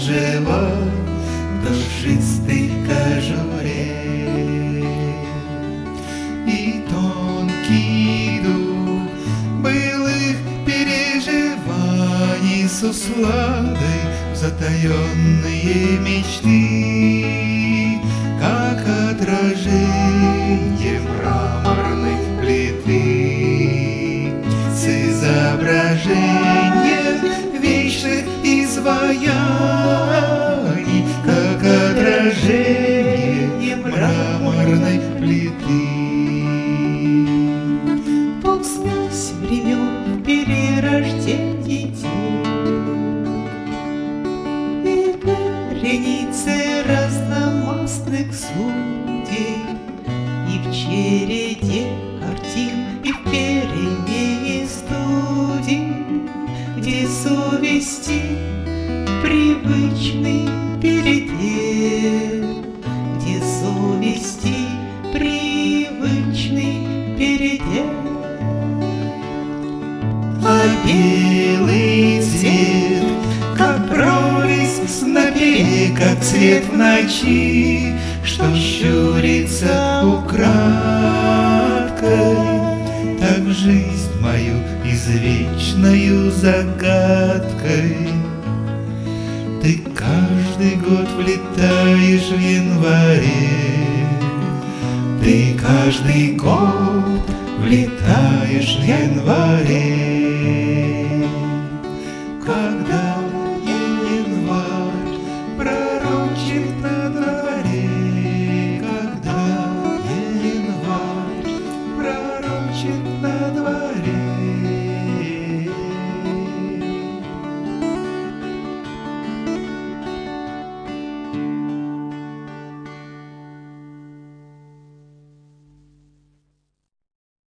оранжево душистой кожуре. И тонкий дух былых переживаний с усладой в затаенные мечты, как отражение мраморной плиты с изображением вечных изваяний, как отражение мраморной плиты. Полсвязь времен перерождений и вереницы разномастных судей, и в череде картин, и в перемене студий, где совести привычный передел, где совести привычный передел. А белый цвет, как прорезь на пере, как свет в ночи, что щурится украдкой, так жизнь мою извечною загадкой. Ты каждый год влетаешь в январе, ты каждый год влетаешь в январе.